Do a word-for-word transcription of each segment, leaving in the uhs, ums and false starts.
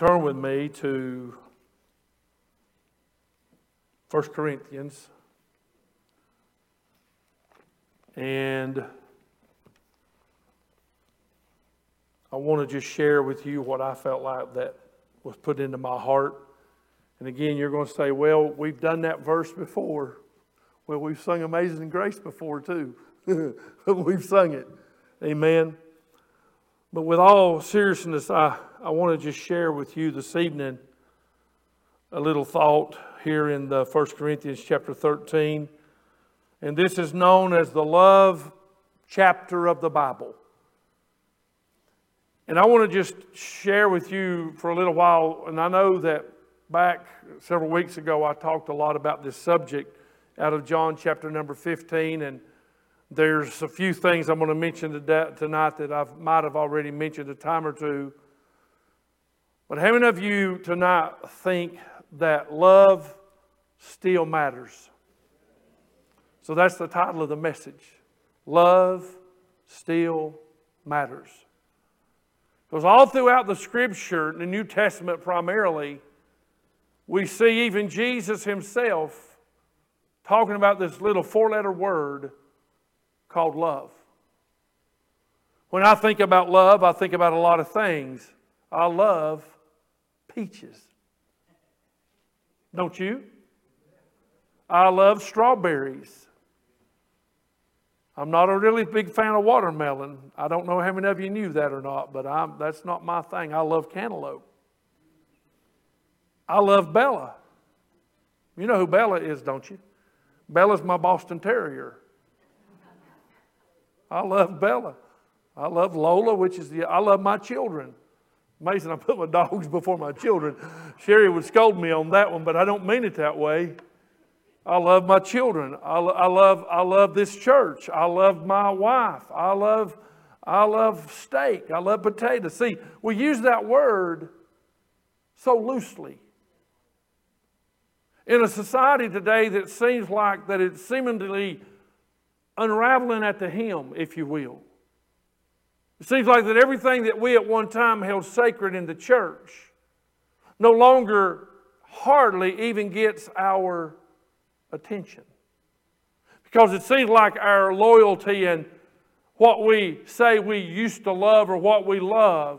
turn with me to First Corinthians. And I want to just share with you what I felt like that was put into my heart. And again, you're going to say, well, we've done that verse before. Well, we've sung Amazing Grace before too. We've sung it. Amen. But with all seriousness, I, I want to just share with you this evening a little thought here in the First Corinthians chapter thirteen. And this is known as the love chapter of the Bible. And I want to just share with you for a little while, and I know that back several weeks ago I talked a lot about this subject out of John chapter number fifteen, and there's a few things I'm going to mention tonight that I might have already mentioned a time or two. But how many of you tonight think that love still matters? So that's the title of the message. Love still matters. Because all throughout the Scripture, the New Testament primarily, we see even Jesus himself talking about this little four-letter word called love. When I think about love, I think about a lot of things. I love peaches. Don't you? I love strawberries. I'm not a really big fan of watermelon. I don't know how many of you knew that or not, but I'm, that's not my thing. I love cantaloupe. I love Bella. You know who Bella is, don't you? Bella's my Boston Terrier. I love Bella. I love Lola, which is the, I love my children. Amazing, I put my dogs before my children. Sherry would scold me on that one, but I don't mean it that way. I love my children. I, I love I love this church. I love my wife. I love I love steak. I love potatoes. See, we use that word so loosely. In a society today that seems like that it's seemingly unraveling at the hem, if you will. It seems like that everything that we at one time held sacred in the church no longer hardly even gets our attention. Because it seems like our loyalty and what we say we used to love or what we love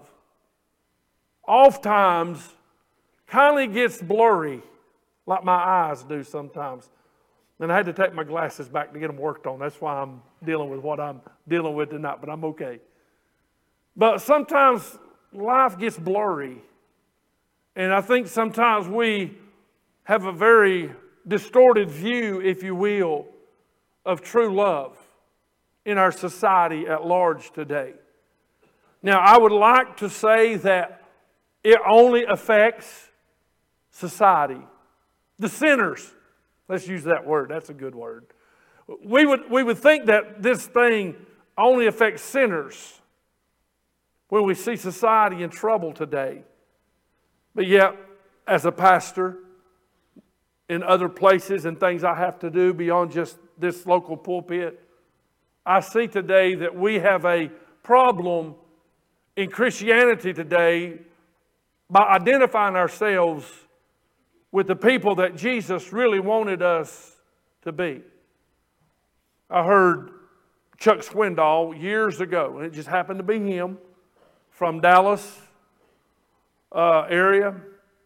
oftentimes kind of gets blurry, like my eyes do sometimes. And I had to take my glasses back to get them worked on. That's why I'm dealing with what I'm dealing with tonight, but I'm okay. But sometimes life gets blurry. And I think sometimes we have a very distorted view, if you will, of true love in our society at large today. Now, I would like to say that it only affects society. The sinners. Let's use that word. That's a good word. We would, we would think that this thing only affects sinners when we see society in trouble today. But yet, as a pastor, in other places and things I have to do beyond just this local pulpit, I see today that we have a problem in Christianity today by identifying ourselves with the people that Jesus really wanted us to be. I heard Chuck Swindoll years ago, and it just happened to be him, from Dallas uh, area.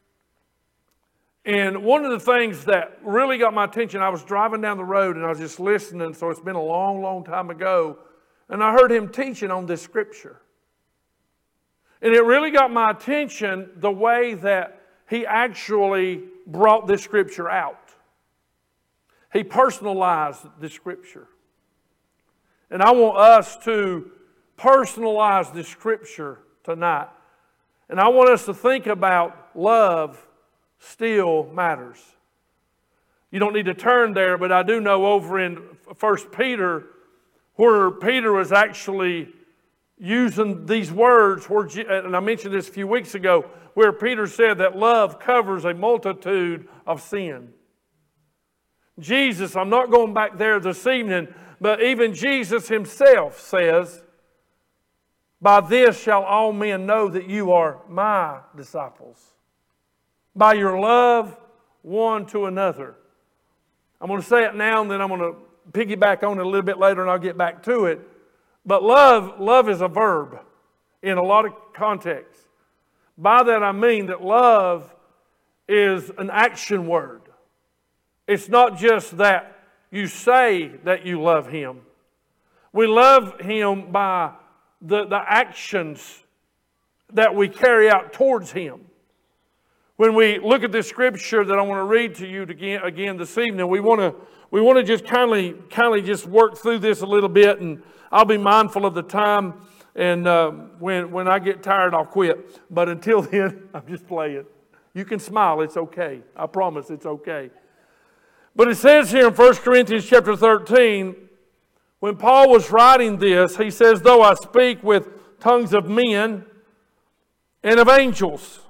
And one of the things that really got my attention, I was driving down the road and I was just listening, so it's been a long, long time ago, and I heard him teaching on this scripture. And it really got my attention the way that he actually brought this scripture out. He personalized the scripture. And I want us to personalize the scripture tonight. And I want us to think about love still matters. You don't need to turn there, but I do know over in First Peter, where Peter was actually using these words, where, and I mentioned this a few weeks ago, where Peter said that love covers a multitude of sin. Jesus, I'm not going back there this evening, but even Jesus himself says By this shall all men know that you are my disciples, by your love one to another. I'm going to say it now and then I'm going to piggyback on it a little bit later and I'll get back to it. But love, love is a verb in a lot of contexts. By that I mean that love is an action word. It's not just that you say that you love Him. We love Him by the, the actions that we carry out towards Him. When we look at this scripture that I want to read to you again, again this evening, we want to we want to just kindly kindly just work through this a little bit, and I'll be mindful of the time. And uh, when when I get tired, I'll quit. But until then, I'm just playing. You can smile; it's okay. I promise, it's okay. But it says here in First Corinthians chapter thirteen, when Paul was writing this, he says, "Though I speak with tongues of men and of angels,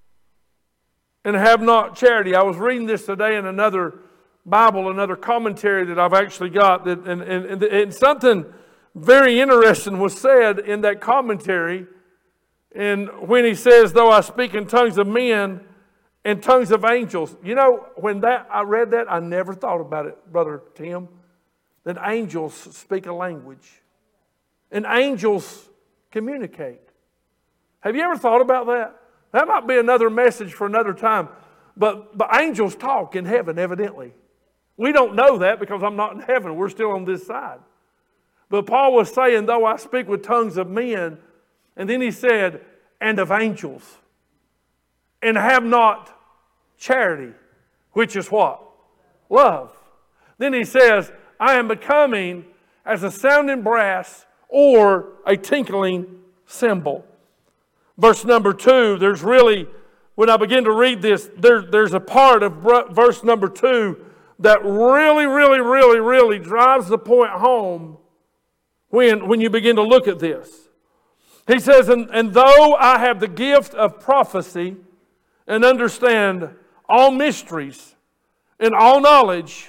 and have not charity." I was reading this today in another Bible, another commentary that I've actually got, that, and, and, and something very interesting was said in that commentary. And when he says, "Though I speak in tongues of men and tongues of angels," you know, when that I read that, I never thought about it, Brother Tim, that angels speak a language, and angels communicate. Have you ever thought about that? That might be another message for another time. But, but angels talk in heaven, evidently. We don't know that because I'm not in heaven. We're still on this side. But Paul was saying, "Though I speak with tongues of men," and then he said, "and of angels, and have not charity," which is what? Love. Then he says, "I am becoming as a sounding brass or a tinkling cymbal." Verse number two, there's really, when I begin to read this, there, there's a part of verse number two that really, really, really, really drives the point home when, when you begin to look at this. He says, and, and though I have the gift of prophecy and understand all mysteries and all knowledge,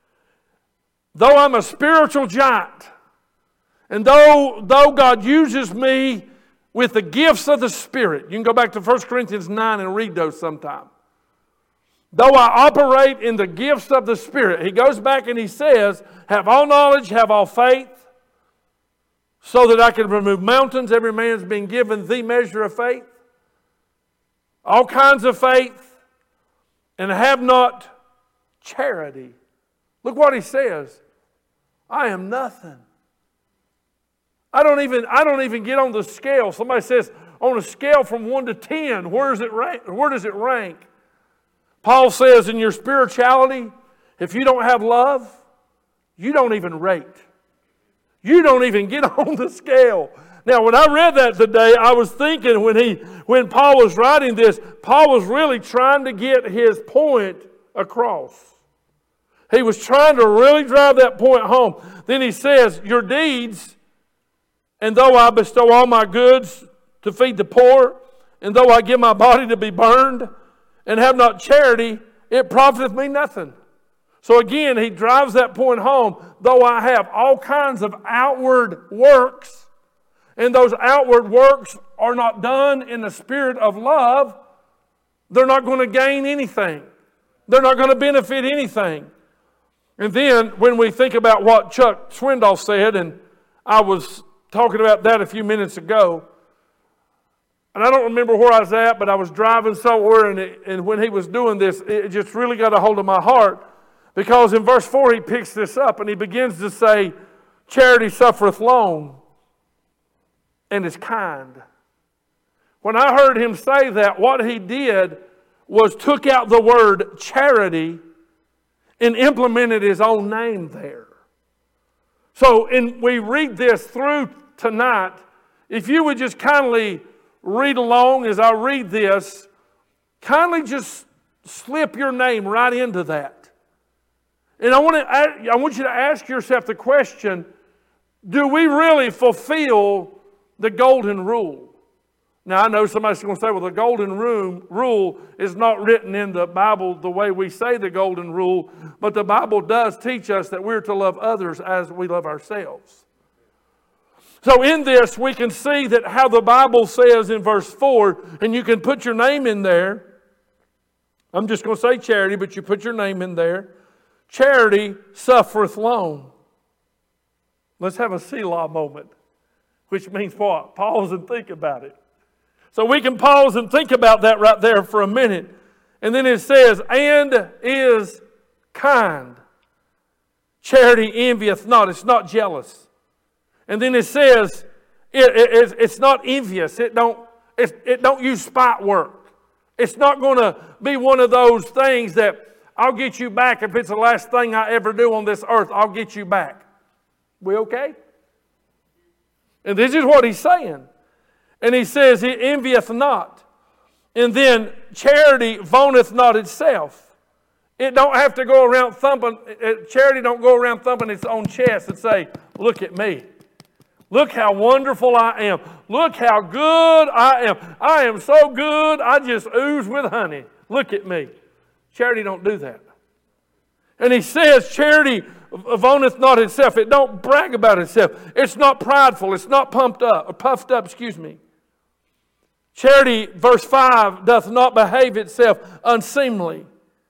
though I'm a spiritual giant, and though, though God uses me with the gifts of the Spirit. You can go back to First Corinthians nine and read those sometime. Though I operate in the gifts of the Spirit. He goes back and he says, have all knowledge, have all faith, so that I can remove mountains. Every man's been given the measure of faith. All kinds of faith. And have not charity. Look what he says. I am nothing. I don't even, I don't even get on the scale. Somebody says, on a scale from one to ten, where does it rank? Where does it rank? Paul says, in your spirituality, if you don't have love, you don't even rate. You don't even get on the scale. Now, when I read that today, I was thinking when he, when Paul was writing this, Paul was really trying to get his point across. He was trying to really drive that point home. Then he says, your deeds, and though I bestow all my goods to feed the poor, and though I give my body to be burned, and have not charity, it profiteth me nothing. So again, he drives that point home. Though I have all kinds of outward works, and those outward works are not done in the spirit of love, they're not going to gain anything. They're not going to benefit anything. And then when we think about what Chuck Swindoll said, and I was talking about that a few minutes ago. And I don't remember where I was at, but I was driving somewhere, and, it, and when he was doing this, it just really got a hold of my heart. Because in verse four, he picks this up, and he begins to say, charity suffereth long, and is kind. When I heard him say that, what he did was took out the word charity and implemented his own name there. So in, we read this through tonight. If you would just kindly read along as I read this, kindly just slip your name right into that. And I want to, I want you to ask yourself the question, do we really fulfill the golden rule? Now, I know somebody's going to say, well, the golden rule is not written in the Bible the way we say the golden rule, but the Bible does teach us that we're to love others as we love ourselves. So in this, we can see that how the Bible says in verse four, and you can put your name in there. I'm just going to say charity, but you put your name in there. Charity suffereth long. Let's have a Selah moment, which means what? Pause and think about it. So we can pause and think about that right there for a minute. And then it says, and is kind. Charity envieth not. It's not jealous. And then it says, it, it, it's not envious. It don't, it, it don't use spite work. It's not going to be one of those things that I'll get you back if it's the last thing I ever do on this earth. I'll get you back. We okay? And this is what he's saying. And he says, he envieth not. And then charity vaunteth not itself. It don't have to go around thumping. Charity don't go around thumping its own chest and say, look at me. Look how wonderful I am. Look how good I am. I am so good, I just ooze with honey. Look at me. Charity don't do that. And he says, charity vaunteth not itself. It don't brag about itself. It's not prideful. It's not pumped up, or puffed up, excuse me. Charity, verse five, doth not behave itself unseemly,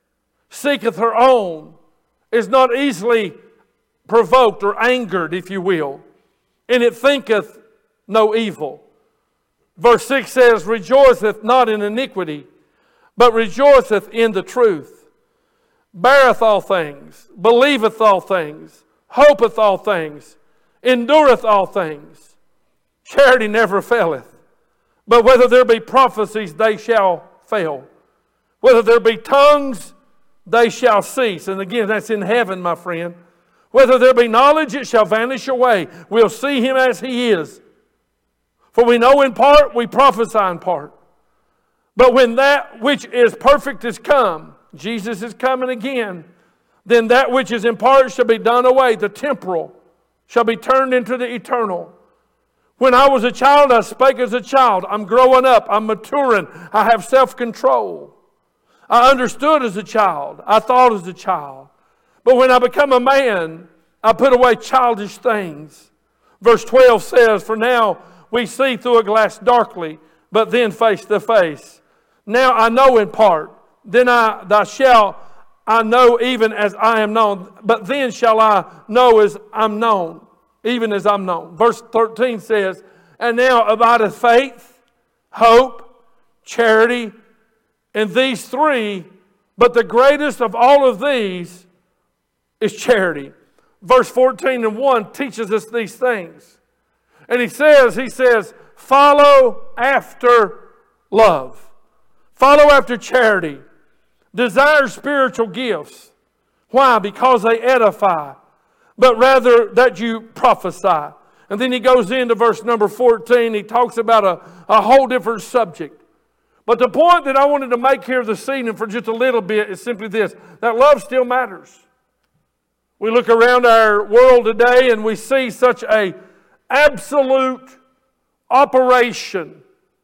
seeketh her own, is not easily provoked or angered, if you will, and it thinketh no evil. Verse six says, rejoiceth not in iniquity, but rejoiceth in the truth. Beareth all things, believeth all things, hopeth all things, endureth all things. Charity never faileth. But whether there be prophecies, they shall fail. Whether there be tongues, they shall cease. And again, that's in heaven, my friend. Whether there be knowledge, it shall vanish away. We'll see him as he is. For we know in part, we prophesy in part. But when that which is perfect is come, Jesus is coming again, then that which is in part shall be done away. The temporal shall be turned into the eternal. When I was a child, I spake as a child. I'm growing up. I'm maturing. I have self-control. I understood as a child. I thought as a child. But when I become a man, I put away childish things. Verse twelve says, for now we see through a glass darkly, but then face to face. Now I know in part. Then I, thou shalt I know even as I am known. But then shall I know as I'm known. Even as I'm known. Verse thirteen says, and now abideth faith, hope, charity, and these three, but the greatest of all of these is charity. Verse fourteen and one teaches us these things. And he says, he says, follow after love. Follow after charity. Desire spiritual gifts. Why? Because they edify. But rather that you prophesy. And then he goes into verse number fourteen. He talks about a, a whole different subject. But the point that I wanted to make here this evening for just a little bit is simply this. That love still matters. We look around our world today and we see such a absolute operation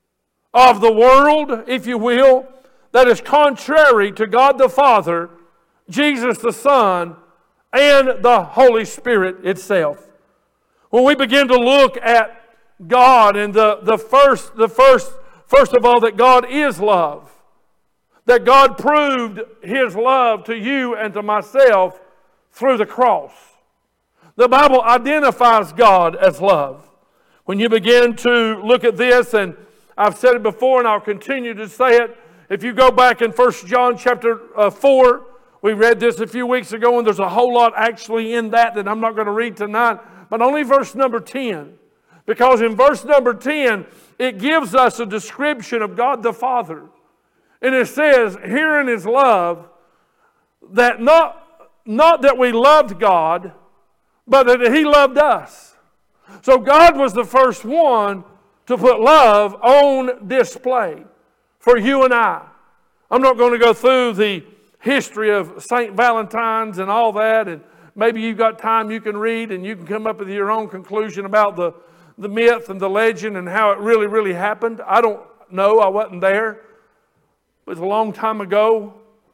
of the world, if you will, that is contrary to God the Father, Jesus the Son, and the Holy Spirit itself. When we begin to look at God and the, the first, the first, first of all, that God is love. That God proved His love to you and to myself through the cross. The Bible identifies God as love. When you begin to look at this, and I've said it before and I'll continue to say it, if you go back in First John chapter uh, four, we read this a few weeks ago, and there's a whole lot actually in that that I'm not going to read tonight, but only verse number ten. Because in verse number ten, it gives us a description of God the Father. And it says, herein is love, that not, not that we loved God, but that He loved us. So God was the first one to put love on display for you and I. I'm not going to go through the history of Saint Valentine's and all that, and maybe you've got time you can read and you can come up with your own conclusion about the, the myth and the legend and how it really, really happened. I don't know. I wasn't there. It was a long time ago.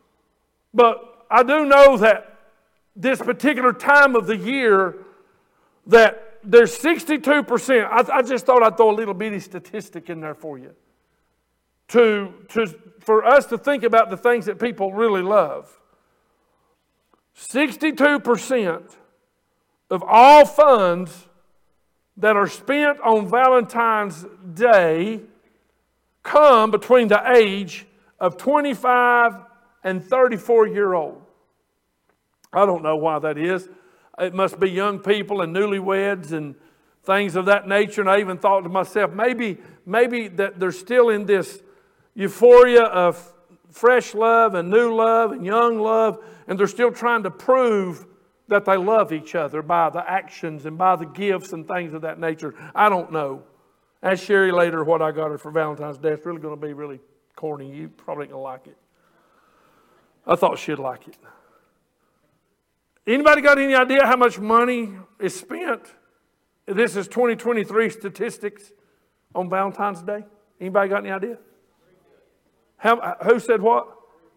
But I do know that this particular time of the year that there's sixty-two percent. I, I just thought I'd throw a little bitty statistic in there for you. To, to, for us to think about the things that people really love. sixty-two percent of all funds that are spent on Valentine's Day come between the age of twenty-five and thirty-four year old. I don't know why that is. It must be young people and newlyweds and things of that nature. And I even thought to myself, maybe, maybe that they're still in this euphoria of fresh love and new love and young love, and they're still trying to prove that they love each other by the actions and by the gifts and things of that nature. I don't know. Ask Sherry later what I got her for Valentine's Day. It's really going to be really corny. You probably ain't going to like it. I thought she'd like it. Anybody got any idea how much money is spent? This is twenty twenty-three statistics on Valentine's Day. Anybody got any idea? How, who said what?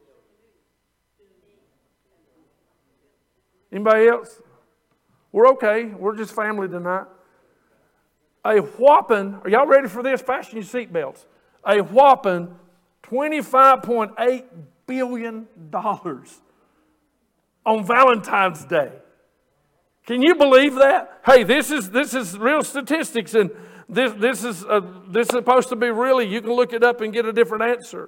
Anybody else? We're okay. We're just family tonight. A whopping, are y'all ready for this? Fasten your seatbelts. A whopping twenty-five point eight billion dollars on Valentine's Day. Can you believe that? Hey, this is this is real statistics, and this this is uh, this is supposed to be really. You can look it up and get a different answer.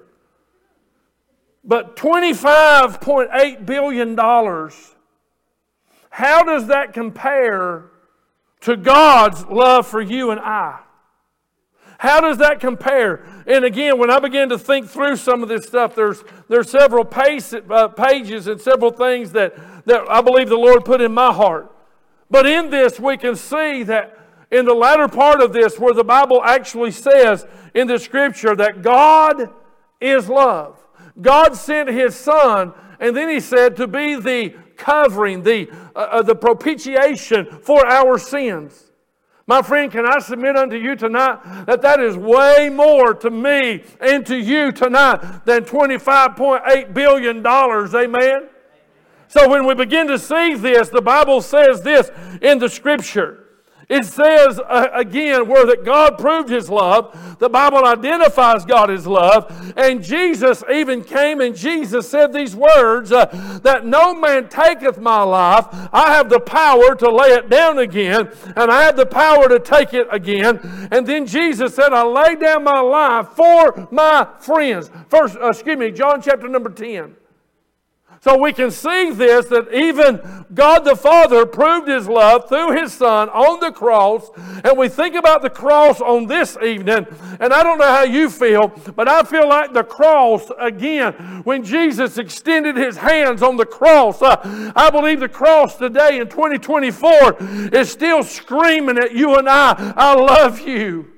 But twenty-five point eight billion dollars. How does that compare to God's love for you and I? How does that compare? And again, when I began to think through some of this stuff, there's there's several pace, uh, pages and several things that, that I believe the Lord put in my heart. But in this, we can see that in the latter part of this, where the Bible actually says in the Scripture that God is love. God sent His Son, and then He said to be the covering, the, uh, the propitiation for our sins. My friend, can I submit unto you tonight that that is way more to me and to you tonight than twenty-five point eight billion dollars. Amen? So when we begin to see this, the Bible says this in the Scripture. It says, uh, again, where that God proved His love. The Bible identifies God as love. And Jesus even came and Jesus said these words, uh, that no man taketh my life. I have the power to lay it down again. And I have the power to take it again. And then Jesus said, I lay down my life for my friends. First, uh, excuse me, John chapter number ten. So we can see this, that even God the Father proved His love through His Son on the cross. And we think about the cross on this evening, and I don't know how you feel, but I feel like the cross, again, when Jesus extended His hands on the cross, uh, I believe the cross today in twenty twenty-four is still screaming at you and I, I love you.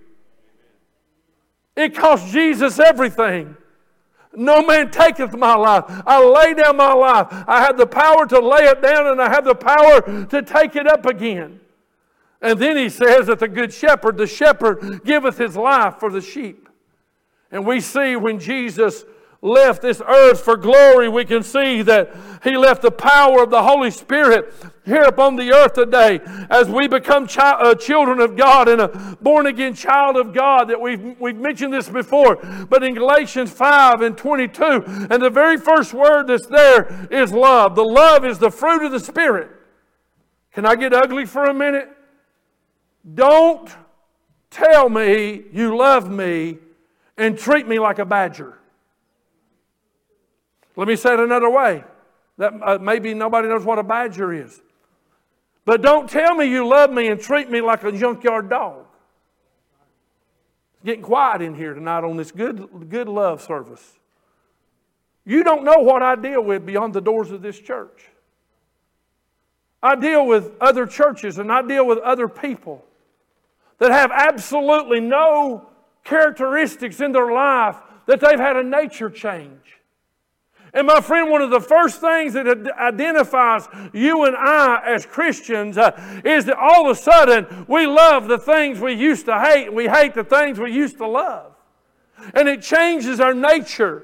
It cost Jesus everything. No man taketh my life. I lay down my life. I have the power to lay it down, and I have the power to take it up again. And then He says that the good shepherd, the shepherd giveth his life for the sheep. And we see when Jesus left this earth for glory, we can see that He left the power of the Holy Spirit here upon the earth today as we become chi- uh, children of God and a born-again child of God. That we've, we've mentioned this before, but in Galatians five and twenty-two, and the very first word that's there is love. The love is the fruit of the Spirit. Can I get ugly for a minute? Don't tell me you love me and treat me like a badger. Let me say it another way. That uh, maybe nobody knows what a badger is. But don't tell me you love me and treat me like a junkyard dog. It's getting quiet in here tonight on this good, good love service. You don't know what I deal with beyond the doors of this church. I deal with other churches and I deal with other people that have absolutely no characteristics in their life that they've had a nature change. And my friend, one of the first things that identifies you and I as Christians uh, is that all of a sudden we love the things we used to hate and we hate the things we used to love. And it changes our nature.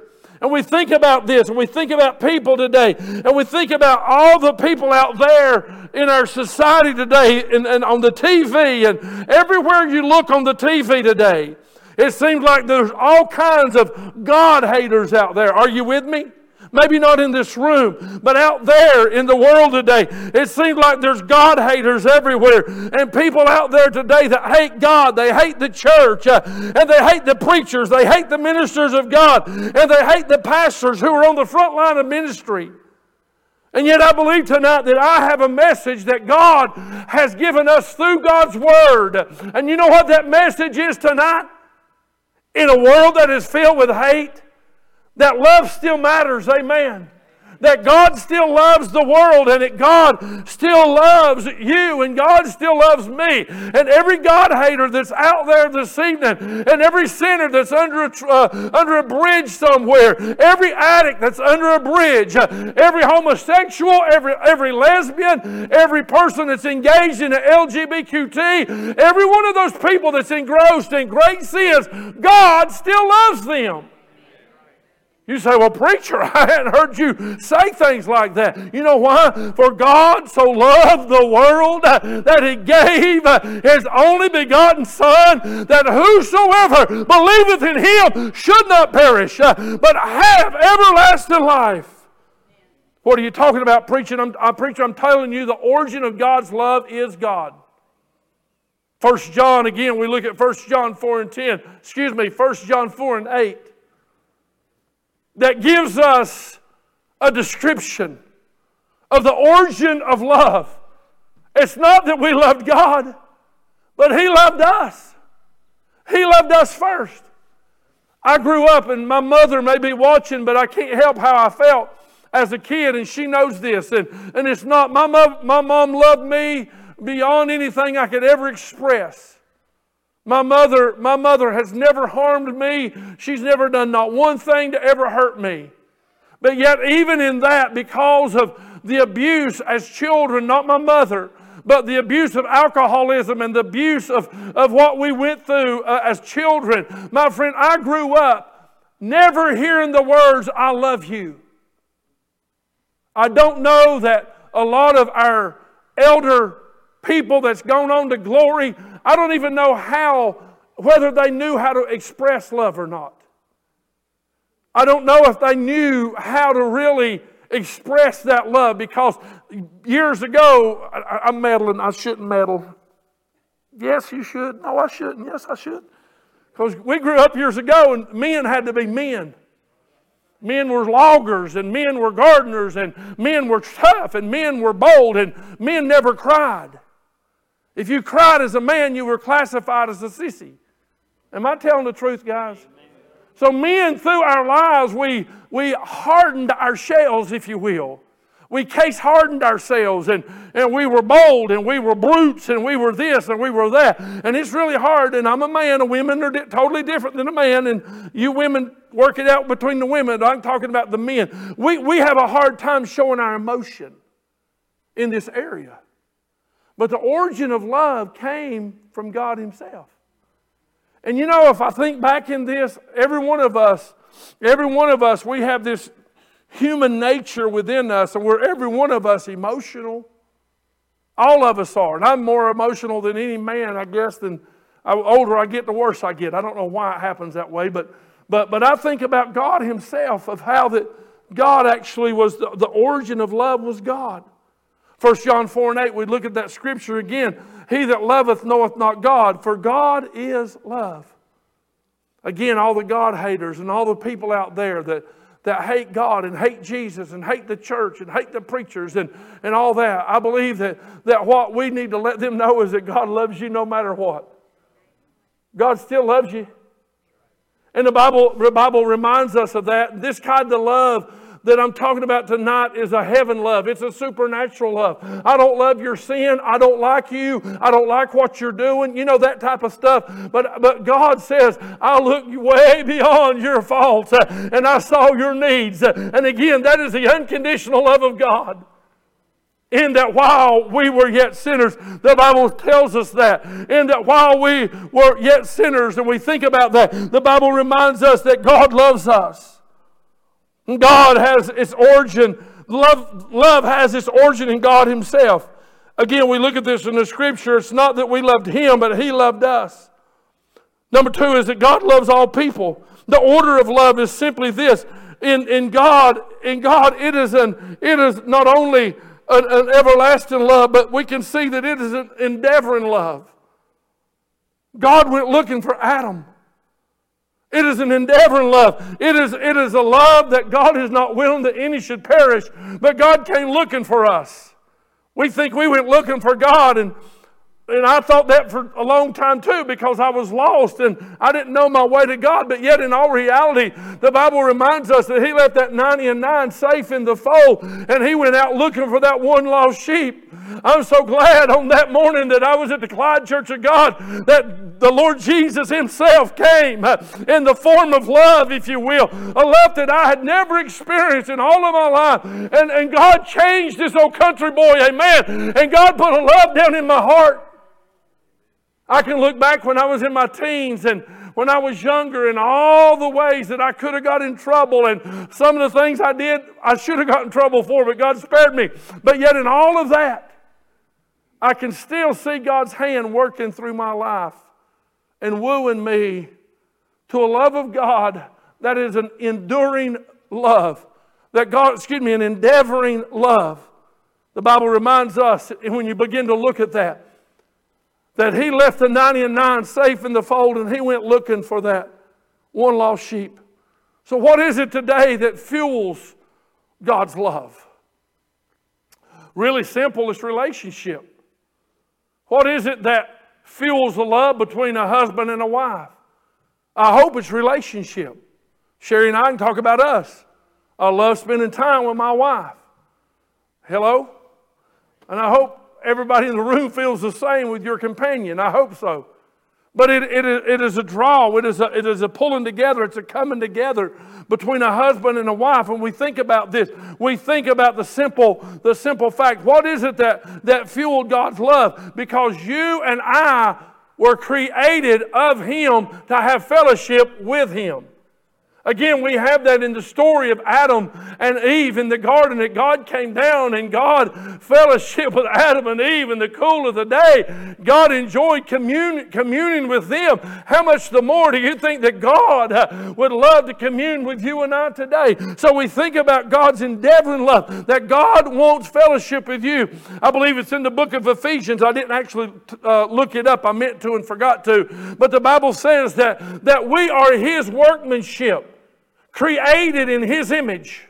and we think about this, and we think about people today, and we think about all the people out there in our society today, and, and on the T V, and everywhere you look on the T V today, it seems like there's all kinds of God haters out there. Are you with me? Maybe not in this room, but out there in the world today, it seems like there's God haters everywhere. And people out there today that hate God, they hate the church, uh, and they hate the preachers, they hate the ministers of God, and they hate the pastors who are on the front line of ministry. And yet I believe tonight that I have a message that God has given us through God's Word. And you know what that message is tonight? In a world that is filled with hate, that love still matters, amen. That God still loves the world, and that God still loves you, and God still loves me. And every God hater that's out there this evening, and every sinner that's under a, uh, under a bridge somewhere, every addict that's under a bridge, uh, every homosexual, every, every lesbian, every person that's engaged in the L G B T Q, every one of those people that's engrossed in great sins, God still loves them. You say, well, preacher, I hadn't heard you say things like that. You know why? For God so loved the world that He gave His only begotten Son, that whosoever believeth in Him should not perish, but have everlasting life. What are you talking about, preaching? I'm, I'm preaching, I'm telling you, the origin of God's love is God. First John, again, we look at First John four and ten. Excuse me, First John four and eight. That gives us a description of the origin of love. It's not that we loved God, but He loved us. He loved us first. I grew up, and my mother may be watching, but I can't help how I felt as a kid, and she knows this. And, and it's not, my mom, my mom loved me beyond anything I could ever express. My mother, my mother has never harmed me. She's never done not one thing to ever hurt me. But yet even in that, because of the abuse as children, not my mother, but the abuse of alcoholism and the abuse of, of what we went through uh, as children, my friend, I grew up never hearing the words, I love you. I don't know that a lot of our elder people that's gone on to glory, I don't even know how, whether they knew how to express love or not. I don't know if they knew how to really express that love, because years ago, I, I'm meddling, I shouldn't meddle. Yes, you should. No, I shouldn't. Yes, I should. Because we grew up years ago and men had to be men. Men were loggers, and men were gardeners, and men were tough, and men were bold, and men never cried. If you cried as a man, you were classified as a sissy. Am I telling the truth, guys? So men, through our lives, we, we hardened our shells, if you will. We case hardened ourselves, and, and we were bold, and we were brutes, and we were this, and we were that. And it's really hard, and I'm a man, and women are di- totally different than a man, and you women work it out between the women. I'm talking about the men. We, we have a hard time showing our emotion in this area. But the origin of love came from God Himself. And you know, if I think back in this, every one of us, every one of us, we have this human nature within us, and we're every one of us emotional. All of us are. And I'm more emotional than any man, I guess, than the older I get, the worse I get. I don't know why it happens that way, but but but I think about God Himself, of how that God actually was, the, the origin of love was God. First John four and eight, we look at that scripture again. He that loveth knoweth not God, for God is love. Again, all the God haters and all the people out there that, that hate God and hate Jesus and hate the church and hate the preachers and, and all that. I believe that, that what we need to let them know is that God loves you no matter what. God still loves you. And the Bible, the Bible reminds us of that. This kind of love that I'm talking about tonight is a heaven love. It's a supernatural love. I don't love your sin. I don't like you. I don't like what you're doing. You know, that type of stuff. But, but God says, I look way beyond your faults, and I saw your needs. And again, that is the unconditional love of God. In that while we were yet sinners, the Bible tells us that. In that while we were yet sinners, and we think about that, the Bible reminds us that God loves us. God has its origin, love, love has its origin in God Himself. Again, we look at this in the Scripture. It's not that we loved Him, but He loved us. Number two is that God loves all people. The order of love is simply this. In, in God, in God, it is an it is not only an, an everlasting love, but we can see that it is an endeavoring love. God went looking for Adam. It is an endeavoring love. It is, it is a love that God is not willing that any should perish, but God came looking for us. We think we went looking for God, and And I thought that for a long time too, because I was lost and I didn't know my way to God. But yet in all reality, the Bible reminds us that He left that ninety and nine safe in the fold, and He went out looking for that one lost sheep. I'm so glad on that morning that I was at the Clyde Church of God, that the Lord Jesus Himself came in the form of love, if you will. A love that I had never experienced in all of my life. And, and God changed this old country boy, amen. And God put a love down in my heart. I can look back when I was in my teens and when I was younger and all the ways that I could have got in trouble, and some of the things I did I should have got in trouble for, but God spared me. But yet in all of that, I can still see God's hand working through my life and wooing me to a love of God that is an enduring love. That God, excuse me, an endeavoring love. The Bible reminds us, and when you begin to look at that, that He left the ninety and nine safe in the fold, and He went looking for that one lost sheep. So what is it today that fuels God's love? Really simple, it's relationship. What is it that fuels the love between a husband and a wife? I hope it's relationship. Sherry and I can talk about us. I love spending time with my wife. Hello? And I hope everybody in the room feels the same with your companion. I hope so. But it, it, it is a draw. It is a, it is a pulling together. It's a coming together between a husband and a wife. And we think about this. We think about the simple, the simple fact. What is it that, that fueled God's love? Because you and I were created of Him to have fellowship with Him. Again, we have that in the story of Adam and Eve in the garden, that God came down and God fellowship with Adam and Eve in the cool of the day. God enjoyed commun- communing with them. How much the more do you think that God uh, would love to commune with you and I today? So we think about God's endeavoring love, that God wants fellowship with you. I believe it's in the book of Ephesians. I didn't actually uh, look it up. I meant to and forgot to. But the Bible says that, that we are His workmanship, created in His image.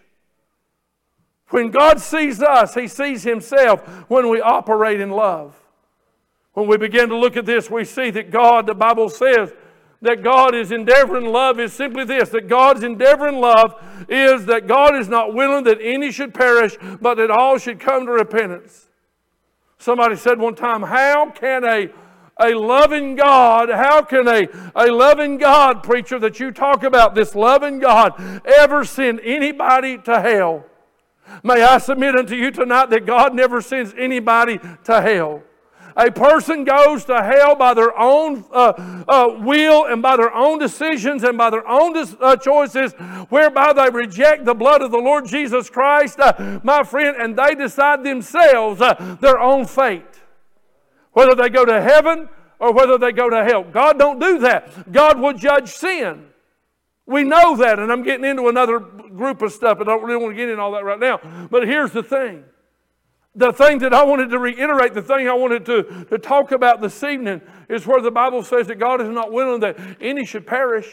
When God sees us, He sees Himself when we operate in love. When we begin to look at this, we see that God, the Bible says, that God is endeavoring love is simply this, that God's endeavoring love is that God is not willing that any should perish, but that all should come to repentance. Somebody said one time, how can a A loving God, how can a, a loving God, preacher, that you talk about, this loving God, ever send anybody to hell? May I submit unto you tonight that God never sends anybody to hell. A person goes to hell by their own uh, uh, will and by their own decisions and by their own uh, choices, whereby they reject the blood of the Lord Jesus Christ, uh, my friend, and they decide themselves uh, their own fate. Whether they go to heaven or whether they go to hell. God don't do that. God will judge sin. We know that, and I'm getting into another group of stuff. I don't really want to get into all that right now. But here's the thing. The thing that I wanted to reiterate, the thing I wanted to, to talk about this evening is where the Bible says that God is not willing that any should perish,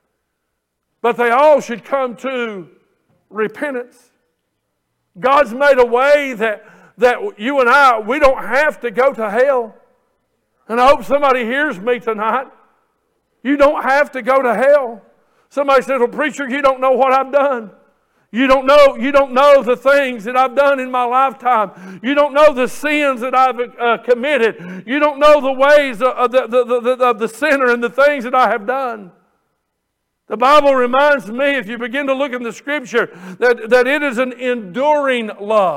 but they all should come to repentance. God's made a way that that you and I, we don't have to go to hell. And I hope somebody hears me tonight. You don't have to go to hell. Somebody says, well, preacher, you don't know what I've done. You don't know, you don't know the things that I've done in my lifetime. You don't know the sins that I've uh, committed. You don't know the ways of the, the, the, the, of the sinner and the things that I have done. The Bible reminds me, if you begin to look in the Scripture, that, that it is an enduring love.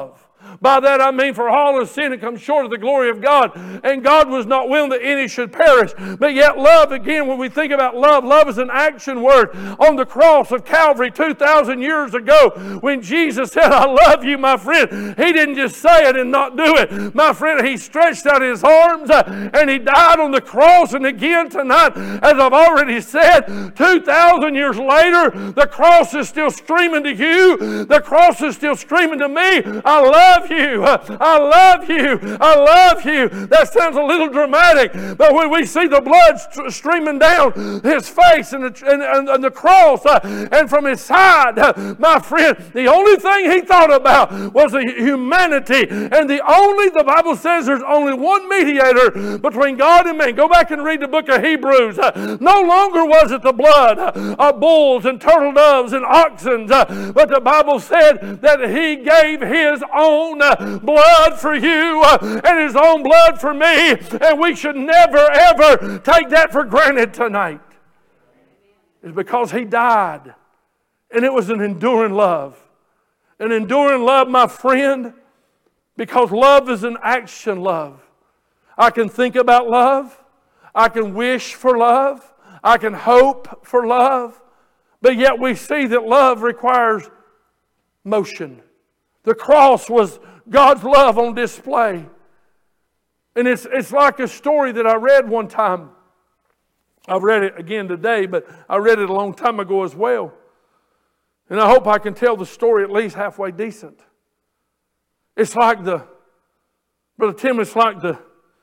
By that I mean, for all have sinned and come short of the glory of God. And God was not willing that any should perish. But yet love, again, when we think about love, love is an action word. On the cross of Calvary two thousand years ago, when Jesus said, I love you, my friend, He didn't just say it and not do it. My friend, He stretched out His arms uh, and He died on the cross. And again tonight, as I've already said, two thousand years later, the cross is still screaming to you. The cross is still screaming to me. I love you. I love you. I love you. That sounds a little dramatic, but when we see the blood st- streaming down His face and the, and, and, and the cross uh, and from His side, uh, my friend, the only thing He thought about was the humanity. And the only, the Bible says there's only one mediator between God and man. Go back and read the book of Hebrews. Uh, no longer was it the blood uh, of bulls and turtle doves and oxen, uh, but the Bible said that He gave His own uh, blood for you uh, and His own blood for me. And we should never, ever take that for granted tonight. It's because He died. And it was an enduring love. An enduring love, my friend, because love is an action love. I can think about love. I can wish for love. I can hope for love. But yet we see that love requires motion. The cross was God's love on display. And it's, it's like a story that I read one time. I've read it again today, but I read it a long time ago as well. And I hope I can tell the story at least halfway decent. It's like the, Brother Tim, it's like the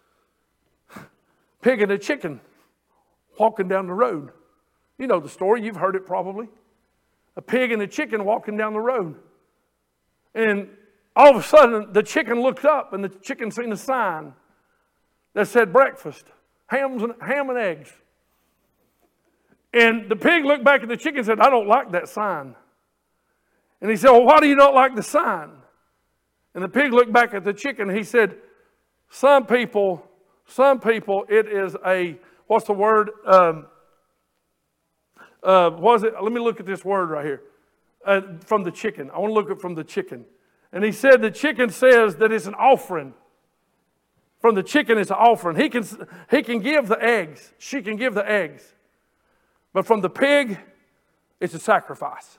pig and the chicken walking down the road. You know the story, you've heard it probably. A pig and a chicken walking down the road. And all of a sudden, the chicken looked up and the chicken seen a sign that said breakfast, hams and, ham and eggs. And the pig looked back at the chicken and said, I don't like that sign. And he said, well, why do you not like the sign? And the pig looked back at the chicken and he said, some people, some people, it is a, what's the word? Um, uh, what is it? Let me look at this word right here. Uh, from the chicken. I want to look at from the chicken. And he said the chicken says that it's an offering. From the chicken it's an offering. He can, he can give the eggs. She can give the eggs. But from the pig, it's a sacrifice.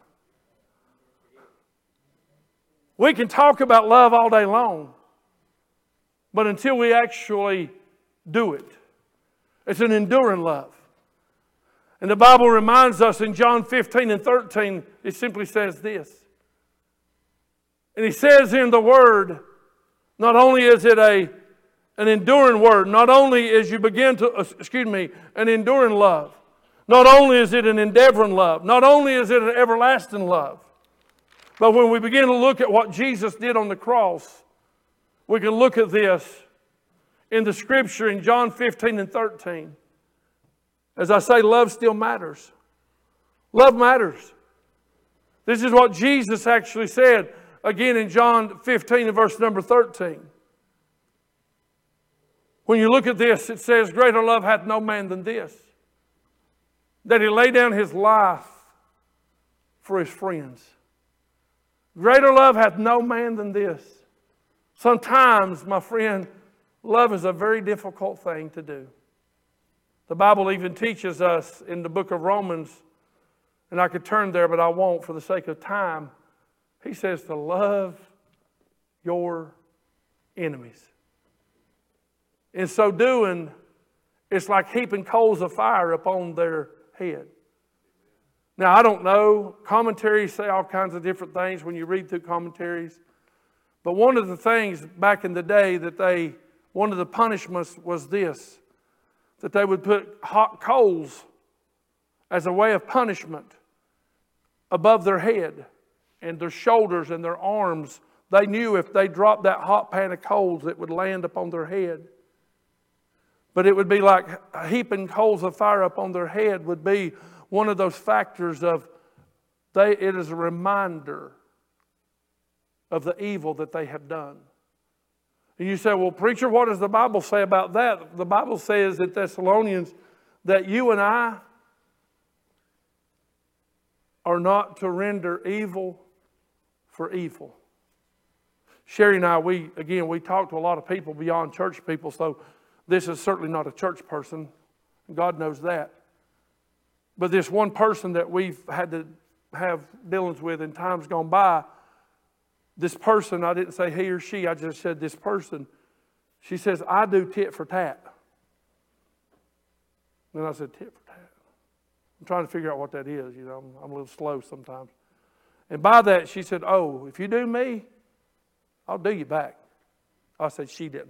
We can talk about love all day long, but until we actually do it, it's an enduring love. And the Bible reminds us in John fifteen and thirteen, it simply says this. And He says in the Word, not only is it a, an enduring word, not only as you begin to, excuse me, an enduring love, not only is it an endeavoring love, not only is it an everlasting love, but when we begin to look at what Jesus did on the cross, we can look at this in the Scripture in John fifteen and thirteen. As I say, love still matters. Love matters. This is what Jesus actually said again in John fifteen and verse number thirteen. When you look at this, it says, greater love hath no man than this, that He lay down His life for His friends. Greater love hath no man than this. Sometimes, my friend, love is a very difficult thing to do. The Bible even teaches us in the book of Romans, and I could turn there, but I won't for the sake of time. He says to love your enemies. In so doing, it's like heaping coals of fire upon their head. Now, I don't know. Commentaries say all kinds of different things when you read through commentaries. But one of the things back in the day that they, one of the punishments was this, that they would put hot coals as a way of punishment above their head and their shoulders and their arms. They knew if they dropped that hot pan of coals, it would land upon their head. But it would be like heaping coals of fire upon their head would be one of those factors of they, it is a reminder of the evil that they have done. And you say, well, preacher, what does the Bible say about that? The Bible says in Thessalonians that you and I are not to render evil for evil. Sherry and I, we, again, we talk to a lot of people beyond church people, so this is certainly not a church person. God knows that. But this one person that we've had to have dealings with in times gone by, this person, I didn't say he or she, I just said this person, she says, I do tit for tat. And I said, tit for tat. I'm trying to figure out what that is. You know, I'm, I'm a little slow sometimes. And by that, she said, oh, if you do me, I'll do you back. I said, she didn't.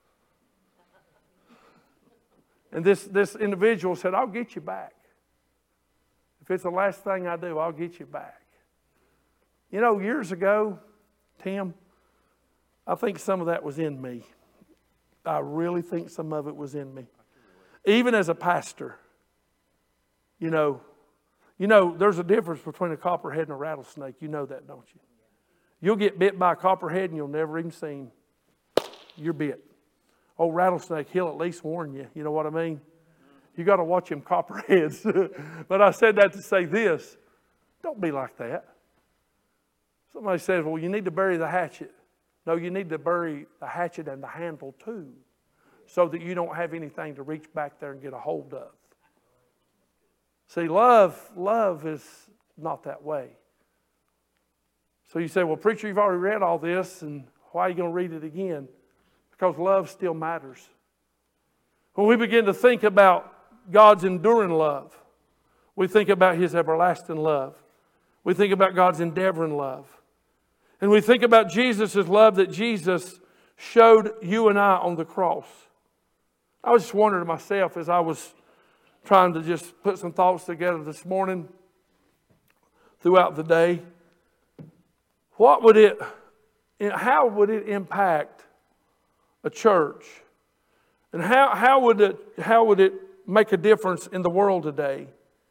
And this, this individual said, I'll get you back. If it's the last thing I do, I'll get you back. You know, years ago, Tim, I think some of that was in me. I really think some of it was in me. Even as a pastor, you know, you know, there's a difference between a copperhead and a rattlesnake. You know that, don't you? You'll get bit by a copperhead and you'll never even see him. You're bit. Oh, rattlesnake, he'll at least warn you. You know what I mean? You got to watch him copperheads. But I said that to say this. Don't be like that. Somebody says, well, you need to bury the hatchet. No, you need to bury the hatchet and the handle too, so that you don't have anything to reach back there and get a hold of. See, love, love is not that way. So you say, well, preacher, you've already read all this, and why are you going to read it again? Because love still matters. When we begin to think about God's enduring love, we think about His everlasting love. We think about God's endeavoring love. And we think about Jesus' love that Jesus showed you and I on the cross. I was just wondering to myself as I was trying to just put some thoughts together this morning, throughout the day, what would it, how would it impact a church? And how, how would it, how would it make a difference in the world today?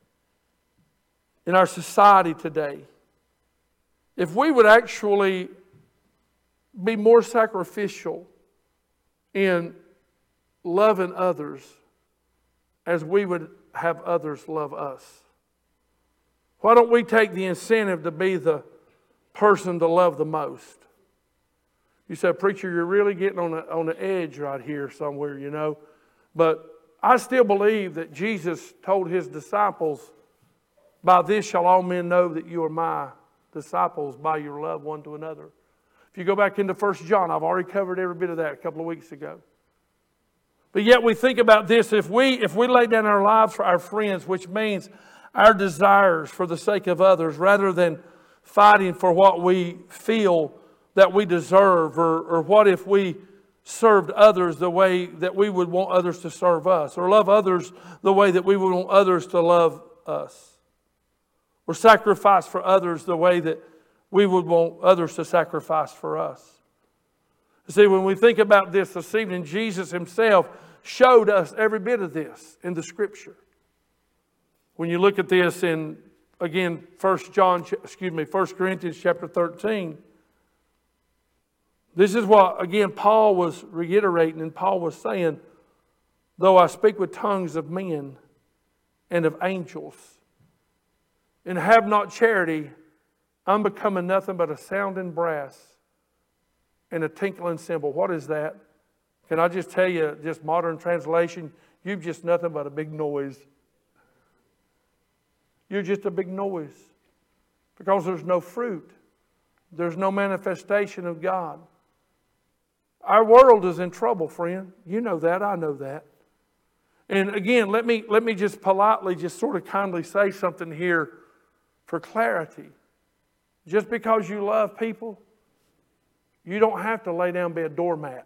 In our society today? If we would actually be more sacrificial in loving others as we would have others love us. Why don't we take the incentive to be the person to love the most? You said, preacher, you're really getting on the, on the edge right here somewhere, you know. But I still believe that Jesus told His disciples, by this shall all men know that you are my disciples, by your love one to another. If you go back into First John, I've already covered every bit of that a couple of weeks ago. But yet we think about this, if we, if we lay down our lives for our friends, which means our desires for the sake of others, rather than fighting for what we feel that we deserve, or, or what if we served others the way that we would want others to serve us, or love others the way that we would want others to love us, or sacrifice for others the way that we would want others to sacrifice for us. See, when we think about this this evening, Jesus Himself showed us every bit of this in the Scripture. When you look at this in, again, First John, excuse me, First Corinthians chapter thirteen, this is what, again, Paul was reiterating, and Paul was saying, though I speak with tongues of men and of angels, and have not charity, I'm becoming nothing but a sounding brass and a tinkling cymbal. What is that? Can I just tell you, just modern translation, you're just nothing but a big noise. You're just a big noise. Because there's no fruit. There's no manifestation of God. Our world is in trouble, friend. You know that, I know that. And again, let me, let me just politely, just sort of kindly say something here for clarity. Just because you love people, you don't have to lay down and be a doormat.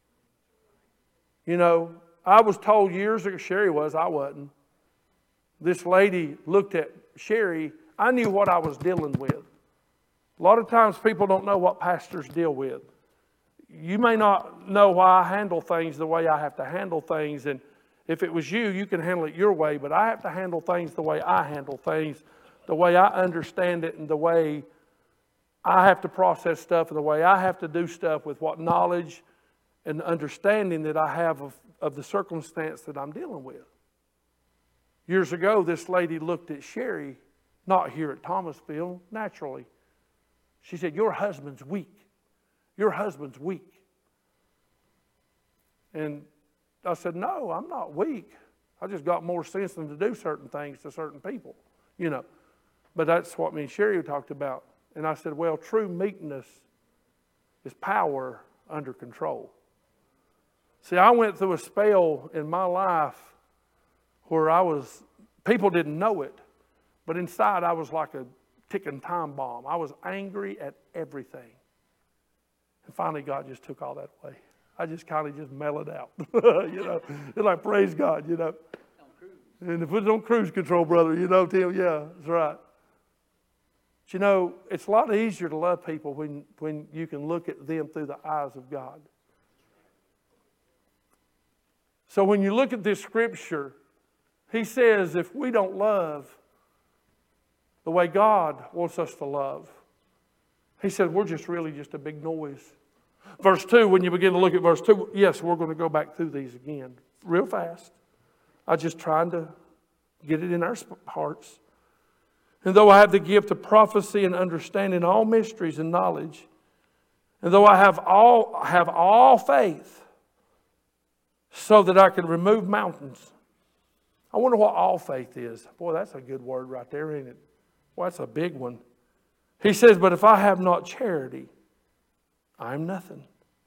You know, I was told years ago, Sherry was, I wasn't. This lady looked at Sherry. I knew what I was dealing with. A lot of times people don't know what pastors deal with. You may not know why I handle things the way I have to handle things. And if it was you, you can handle it your way. But I have to handle things the way I handle things, the way I understand it, and the way I have to process stuff, and the way I have to do stuff with what knowledge and understanding that I have of, of the circumstance that I'm dealing with. Years ago, this lady looked at Sherry, not here at Thomasville, naturally. She said, your husband's weak. Your husband's weak. And I said, no, I'm not weak. I just got more sense than to do certain things to certain people, you know. But that's what me and Sherry talked about. And I said, well, true meekness is power under control. See, I went through a spell in my life where I was, people didn't know it, but inside I was like a ticking time bomb. I was angry at everything. And finally God just took all that away. I just kind of just mellowed out. You know, it's like, praise God, you know. And if it's on cruise control, brother, you know, Tim, yeah, that's right. But you know, it's a lot easier to love people when, when you can look at them through the eyes of God. So when you look at this scripture, he says if we don't love the way God wants us to love, he said we're just really just a big noise. Verse two, when you begin to look at verse two, yes, we're going to go back through these again real fast. I'm just trying to get it in our hearts. And though I have the gift of prophecy and understanding all mysteries and knowledge, and though I have all, have all faith so that I can remove mountains. I wonder what all faith is. Boy, that's a good word right there, ain't it? Well, that's a big one. He says, but if I have not charity, I am nothing.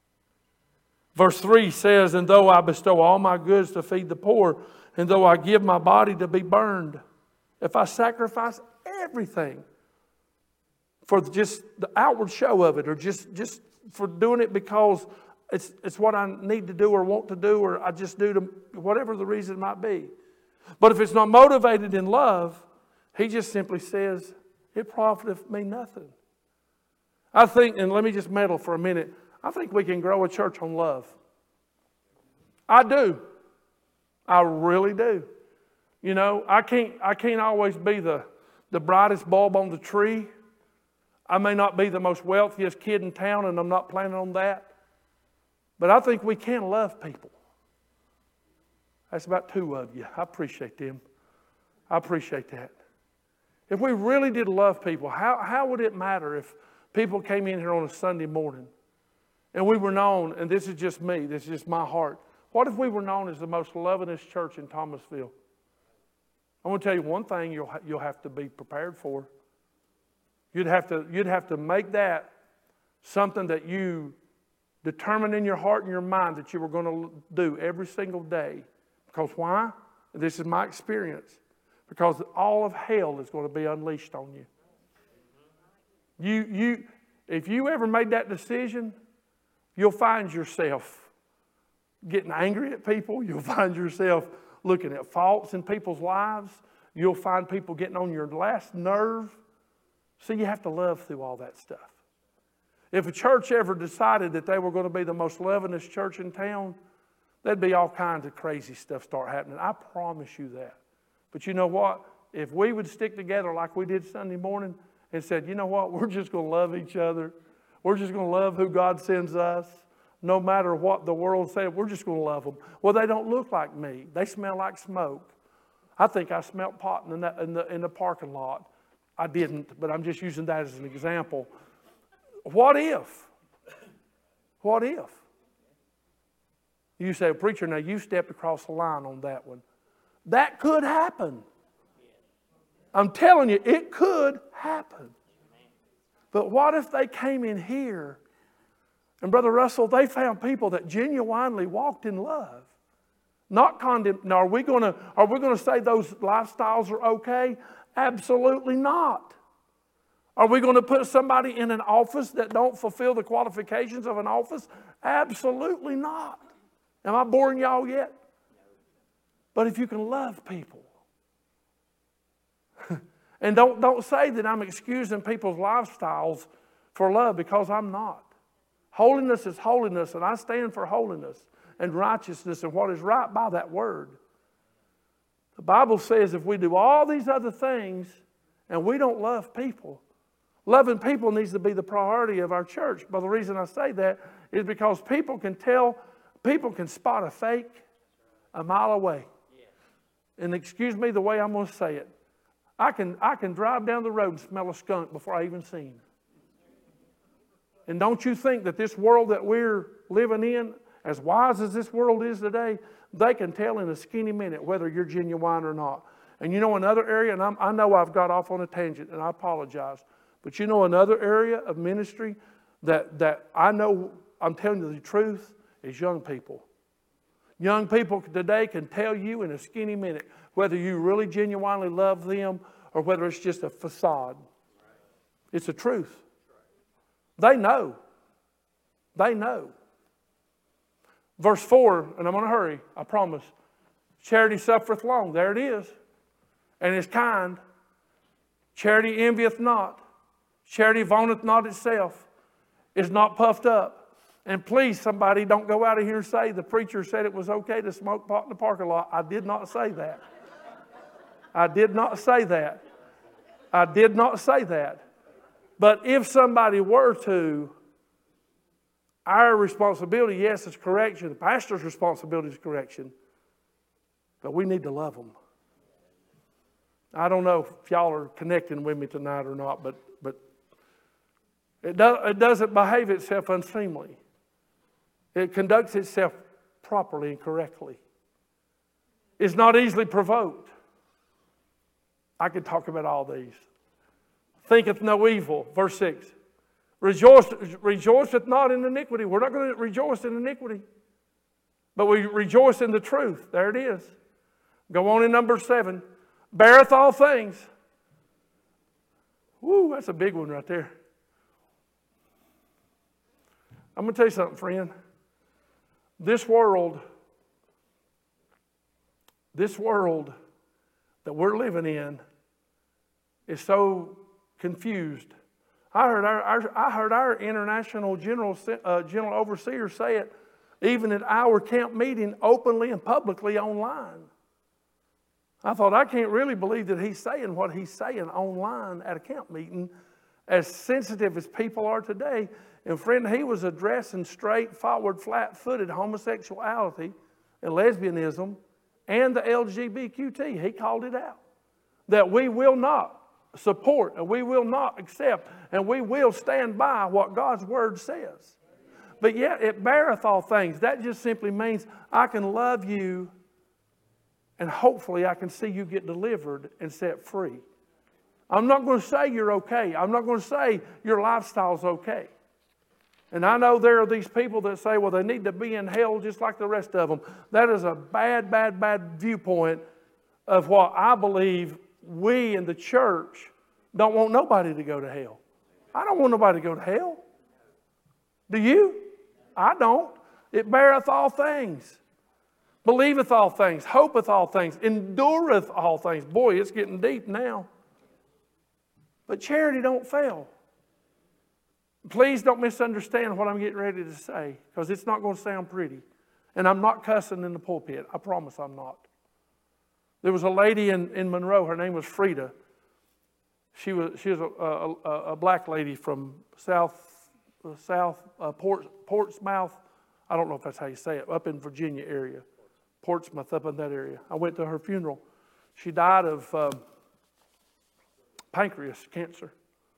Verse three says, and though I bestow all my goods to feed the poor, and though I give my body to be burned, if I sacrifice everything for just the outward show of it, or just, just for doing it because it's, it's what I need to do or want to do, or I just do to whatever the reason might be. But if it's not motivated in love, he just simply says, it profiteth me nothing. I think, and let me just meddle for a minute, I think we can grow a church on love. I do. I really do. You know, I can't, I can't always be the, the brightest bulb on the tree. I may not be the most wealthiest kid in town, and I'm not planning on that. But I think we can love people. That's about two of you. I appreciate them. I appreciate that. If we really did love people, how, how would it matter if people came in here on a Sunday morning and we were known, and this is just me, this is just my heart. What if we were known as the most lovingest church in Thomasville? I want to tell you one thing you'll, you'll have to be prepared for. You'd have to, you'd have to make that something that you determined in your heart and your mind that you were going to do every single day. Because why? This is my experience. Because all of hell is going to be unleashed on you. You, you, if you ever made that decision, you'll find yourself getting angry at people. You'll find yourself looking at faults in people's lives. You'll find people getting on your last nerve. So you have to love through all that stuff. If a church ever decided that they were going to be the most lovingest church in town, there'd be all kinds of crazy stuff start happening. I promise you that. But you know what? If we would stick together like we did Sunday morning and said, you know what? We're just going to love each other. We're just going to love who God sends us. No matter what the world says, we're just going to love them. Well, they don't look like me. They smell like smoke. I think I smelled pot in the, in the, in the parking lot. I didn't, but I'm just using that as an example. What if? What if? You say, preacher, now you stepped across the line on that one. That could happen. I'm telling you, it could happen. But what if they came in here, and Brother Russell, they found people that genuinely walked in love, not condemn. Now, are we going to are we going to say those lifestyles are okay? Absolutely not. Are we going to put somebody in an office that don't fulfill the qualifications of an office? Absolutely not. Am I boring y'all yet? But if you can love people, and don't, don't say that I'm excusing people's lifestyles for love, because I'm not. Holiness is holiness, and I stand for holiness and righteousness and what is right by that word. The Bible says if we do all these other things and we don't love people, loving people needs to be the priority of our church. But the reason I say that is because people can tell, people can spot a fake a mile away. And excuse me the way I'm going to say it. I can, I can drive down the road and smell a skunk before I even see him. And don't you think that this world that we're living in, as wise as this world is today, they can tell in a skinny minute whether you're genuine or not. And you know another area, and I'm, I know I've got off on a tangent, and I apologize, but you know another area of ministry that, that I know, I'm telling you the truth, is young people. Young people today can tell you in a skinny minute whether you really genuinely love them or whether it's just a facade. It's the truth. They know. They know. Verse four, and I'm going to hurry, I promise. Charity suffereth long. There it is. And is kind. Charity envieth not. Charity vaunteth not itself. Is not puffed up. And please, somebody, don't go out of here and say the preacher said it was okay to smoke pot in the parking lot. I did not say that. I did not say that. I did not say that. But if somebody were to, our responsibility, yes, is correction. The pastor's responsibility is correction. But we need to love them. I don't know if y'all are connecting with me tonight or not, but, but it, do, it doesn't behave itself unseemly. It conducts itself properly and correctly. It's not easily provoked. I could talk about all these. Thinketh no evil. Verse six. Rejoice, rejoiceth not in iniquity. We're not going to rejoice in iniquity. But we rejoice in the truth. There it is. Go on in number seven. Beareth all things. Woo, that's a big one right there. I'm going to tell you something, friend. This world, this world that we're living in is so confused. I heard our, our I heard our international general uh, general overseer say it, even at our camp meeting, openly and publicly online. I thought, I can't really believe that he's saying what he's saying online at a camp meeting, as sensitive as people are today. And friend, he was addressing straight, forward, flat-footed homosexuality and lesbianism and the L G B T Q. He called it out. That we will not support and we will not accept and we will stand by what God's Word says. But yet it beareth all things. That just simply means I can love you and hopefully I can see you get delivered and set free. I'm not going to say you're okay. I'm not going to say your lifestyle's okay. And I know there are these people that say, well, they need to be in hell just like the rest of them. That is a bad, bad, bad viewpoint of what I believe we in the church don't want nobody to go to hell. I don't want nobody to go to hell. Do you? I don't. It beareth all things. Believeth all things. Hopeth all things. Endureth all things. Boy, it's getting deep now. But charity don't fail. Please don't misunderstand what I'm getting ready to say, because it's not going to sound pretty. And I'm not cussing in the pulpit. I promise I'm not. There was a lady in, in Monroe. Her name was Frida. She was she was a, a, a black lady from South South uh, Port, Portsmouth. I don't know if that's how you say it. Up in Virginia area, Portsmouth, up in that area. I went to her funeral. She died of um, pancreas cancer.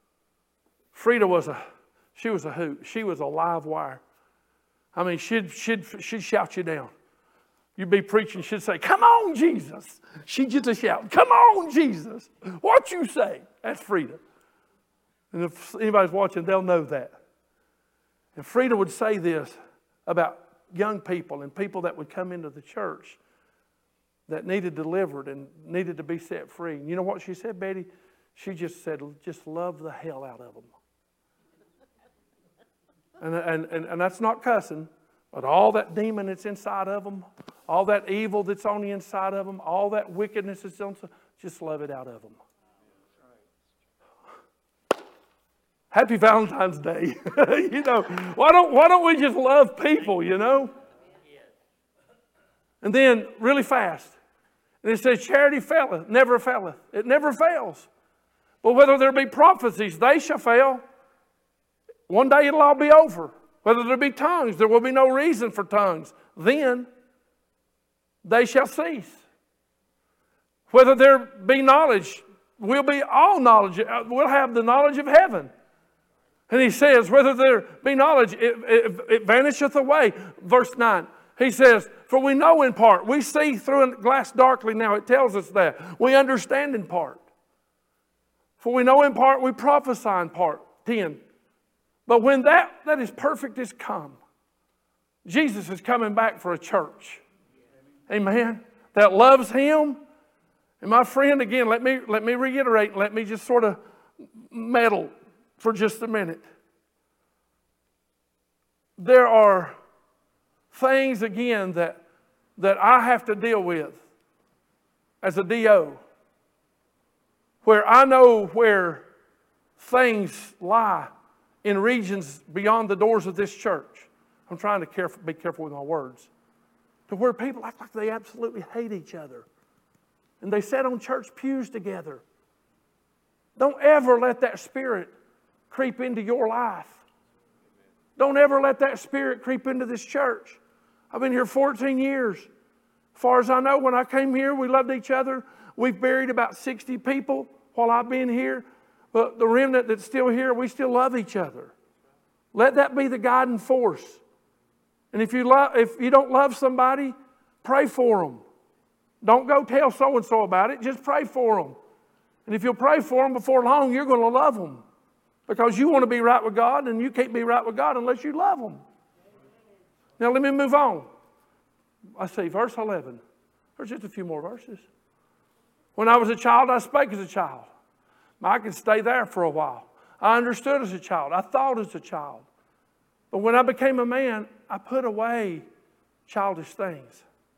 Frida was a She was a hoot. She was a live wire. I mean, she'd, she'd, she'd shout you down. You'd be preaching, she'd say, come on, Jesus. She'd just a shout, come on, Jesus. What you say? That's Frida. And if anybody's watching, they'll know that. And Frida would say this about young people and people that would come into the church that needed delivered and needed to be set free. And you know what she said, Betty? She just said, just love the hell out of them. And, and, and, and that's not cussing, but all that demon that's inside of them, all that evil that's on the inside of them, all that wickedness that's on, just love it out of them. Happy Valentine's Day. You know, why don't, why don't we just love people, you know? And then, really fast, and it says, charity faileth, never faileth. It never fails. But whether there be prophecies, they shall fail. One day it'll all be over. Whether there be tongues, there will be no reason for tongues. Then they shall cease. Whether there be knowledge, we'll be all knowledge. We'll have the knowledge of heaven. And he says, whether there be knowledge, it, it, it vanisheth away. Verse nine, he says, for we know in part. We see through a glass darkly now. It tells us that. We understand in part. For we know in part, we prophesy in part. ten. But when that that is perfect is come, Jesus is coming back for a church. Amen. That loves Him. And my friend, again, let me, let me reiterate. Let me just sort of meddle for just a minute. There are things, again, that, that I have to deal with as a D O, where I know where things lie in regions beyond the doors of this church. I'm trying to careful, be careful with my words. To where people act like they absolutely hate each other. And they sit on church pews together. Don't ever let that spirit creep into your life. Don't ever let that spirit creep into this church. I've been here fourteen years. As far as I know, when I came here, we loved each other. We've buried about sixty people while I've been here. But the remnant that's still here, we still love each other. Let that be the guiding force. And if you love, if you don't love somebody, pray for them. Don't go tell so-and-so about it. Just pray for them. And if you'll pray for them before long, you're going to love them. Because you want to be right with God, and you can't be right with God unless you love them. Now let me move on. I see, verse eleven. There's just a few more verses. When I was a child, I spake as a child. I could stay there for a while. I understood as a child. I thought as a child. But when I became a man, I put away childish things.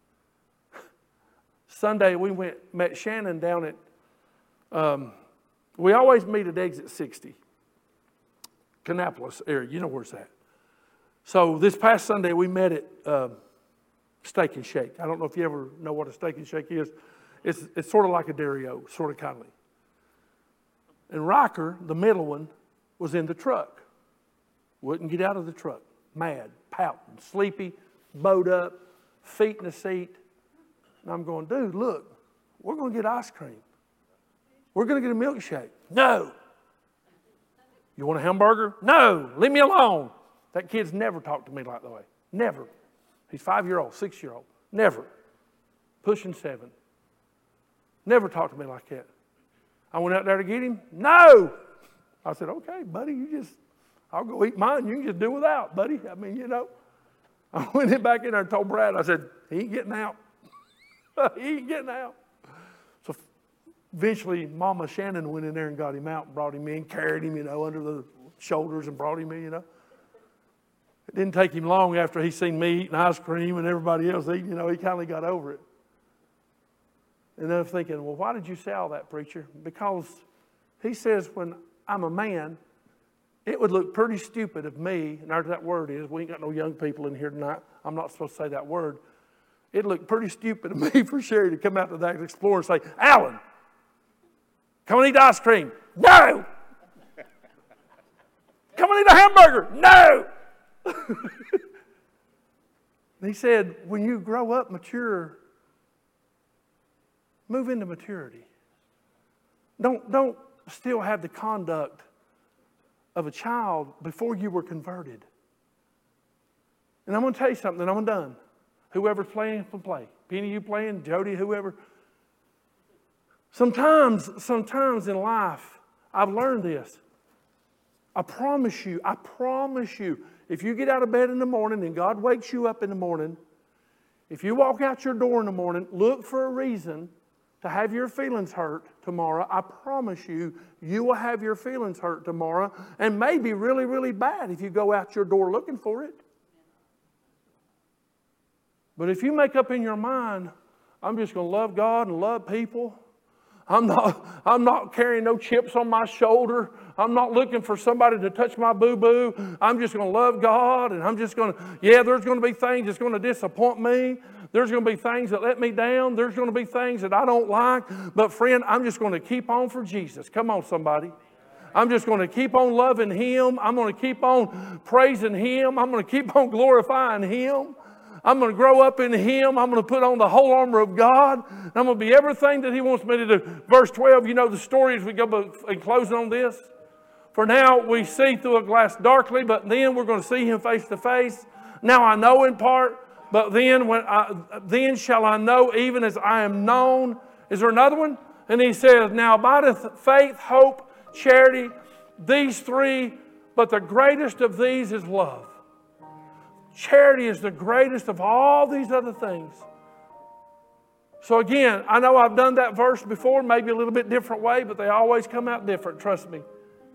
Sunday, we went met Shannon down at, um, we always meet at exit sixty. Kannapolis area. You know where's that. So this past Sunday, we met at uh, Steak and Shake. I don't know if you ever know what a Steak and Shake is. It's, it's sort of like a Dario, sort of kindly. And Riker, the middle one, was in the truck. Wouldn't get out of the truck. Mad, pouting, sleepy, bowed up, feet in the seat. And I'm going, dude, look, we're going to get ice cream. We're going to get a milkshake. No. You want a hamburger? No. Leave me alone. That kid's never talked to me like that way. Never. He's five-year-old, six-year-old. Never. Pushing seven. Never talked to me like that. I went out there to get him. No. I said, okay, buddy, you just, I'll go eat mine. You can just do without, buddy. I mean, you know. I went in back in there and told Brad, I said, he ain't getting out. He ain't getting out. So eventually, Mama Shannon went in there and got him out and brought him in, carried him, you know, under the shoulders and brought him in, you know. It didn't take him long after he seen me eating ice cream and everybody else eating, you know, he kind of got over it. And then I'm thinking, well, why did you say all that, preacher? Because he says when I'm a man, it would look pretty stupid of me, and there's that word is, we ain't got no young people in here tonight. I'm not supposed to say that word. It'd look pretty stupid of me for Sherry to come out to that Explorer and say, Alan, come and eat ice cream. No! Come and eat a hamburger. No! He said, when you grow up mature, move into maturity. Don't, don't still have the conduct of a child before you were converted. And I'm going to tell you something, and I'm done. Whoever's playing, can play. Penny, you playing, Jody, whoever. Sometimes, sometimes in life, I've learned this. I promise you, I promise you, if you get out of bed in the morning and God wakes you up in the morning, if you walk out your door in the morning, look for a reason to have your feelings hurt tomorrow. I promise you, you will have your feelings hurt tomorrow, and maybe really, really bad if you go out your door looking for it. But if you make up in your mind, I'm just going to love God and love people. I'm not, I'm not carrying no chips on my shoulder. I'm not looking for somebody to touch my boo-boo. I'm just going to love God, and I'm just going to, yeah, there's going to be things that's going to disappoint me. There's going to be things that let me down. There's going to be things that I don't like. But friend, I'm just going to keep on for Jesus. Come on, somebody. I'm just going to keep on loving Him. I'm going to keep on praising Him. I'm going to keep on glorifying Him. I'm going to grow up in Him. I'm going to put on the whole armor of God. I'm going to be everything that He wants me to do. Verse twelve, you know the story as we go in closing on this. For now we see through a glass darkly, but then we're going to see him face to face. Now I know in part, but then when I, then shall I know even as I am known. Is there another one? And he says, now abideth faith, hope, charity, these three, but the greatest of these is love. Charity is the greatest of all these other things. So again, I know I've done that verse before, maybe a little bit different way, but they always come out different, trust me.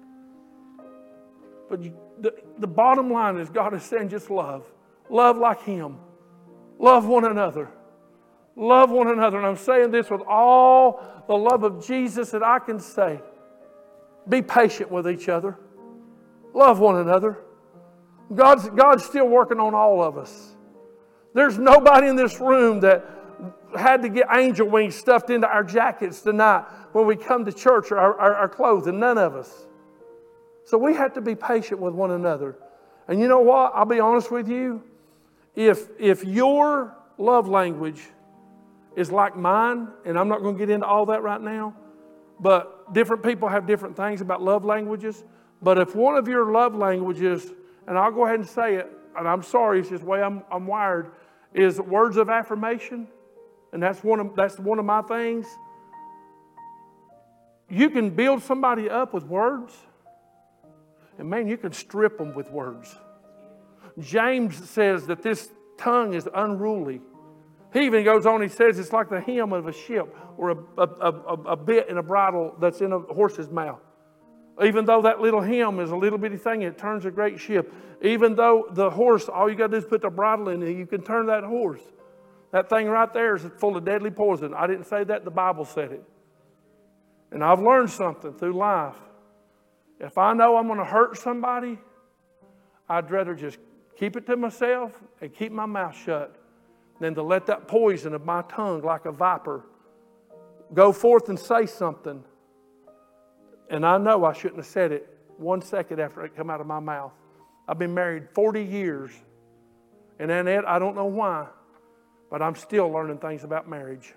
But you, the, the bottom line is God is saying just love. Love like Him. Love one another. Love one another. And I'm saying this with all the love of Jesus that I can say. Be patient with each other. Love one another. God's, God's still working on all of us. There's nobody in this room that had to get angel wings stuffed into our jackets tonight when we come to church or our, our, our clothing. None of us. So we have to be patient with one another. And you know what? I'll be honest with you. If, if your love language is like mine, and I'm not going to get into all that right now, but different people have different things about love languages. But if one of your love languages, and I'll go ahead and say it, and I'm sorry, it's just the way I'm, I'm wired, is words of affirmation, and that's one of, that's one of my things. You can build somebody up with words, and man, you can strip them with words. James says that this tongue is unruly. He even goes on, he says it's like the hem of a ship or a, a, a, a bit in a bridle that's in a horse's mouth. Even though that little hem is a little bitty thing, it turns a great ship. Even though the horse, all you got to do is put the bridle in it, you can turn that horse. That thing right there is full of deadly poison. I didn't say that, the Bible said it. And I've learned something through life. If I know I'm going to hurt somebody, I'd rather just keep it to myself and keep my mouth shut than to let that poison of my tongue like a viper go forth and say something. And I know I shouldn't have said it one second after it come out of my mouth. I've been married forty years. And Annette, I don't know why, but I'm still learning things about marriage.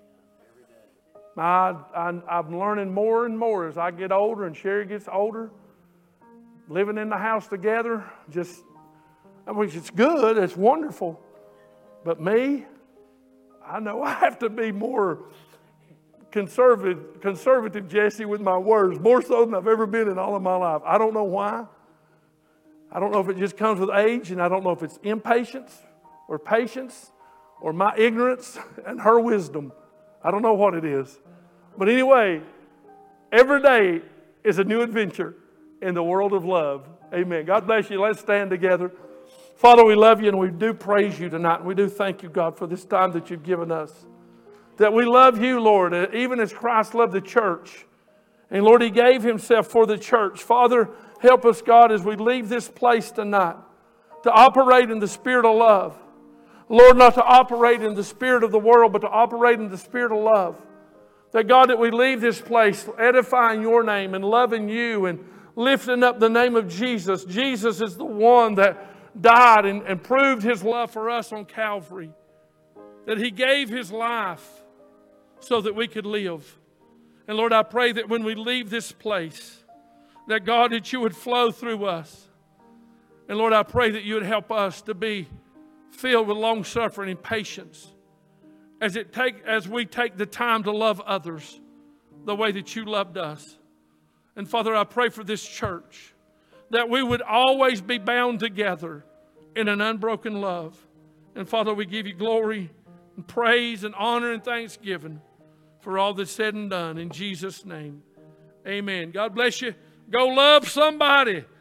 I, I, I'm learning more and more as I get older and Sherry gets older. Living in the house together, just, I mean, it's good, it's wonderful. But me, I know I have to be more conservative, conservative, Jesse, with my words, more so than I've ever been in all of my life. I don't know why. I don't know if it just comes with age, and I don't know if it's impatience or patience or my ignorance and her wisdom. I don't know what it is. But anyway, every day is a new adventure in the world of love. Amen. God bless you. Let's stand together. Father, we love you and we do praise you tonight. And we do thank you, God, for this time that you've given us. That we love you, Lord, even as Christ loved the church. And Lord, He gave Himself for the church. Father, help us, God, as we leave this place tonight to operate in the spirit of love. Lord, not to operate in the spirit of the world, but to operate in the spirit of love. That, God, that we leave this place edifying your name and loving you and lifting up the name of Jesus. Jesus is the one that died and, and proved His love for us on Calvary. That He gave His life so that we could live. And Lord, I pray that when we leave this place, that God, that you would flow through us. And Lord, I pray that you would help us to be filled with long suffering and patience as it take as we take the time to love others the way that you loved us. And Father, I pray for this church that we would always be bound together in an unbroken love. And Father, we give you glory and praise and honor and thanksgiving for all that's said and done in Jesus' name. Amen. God bless you. Go love somebody.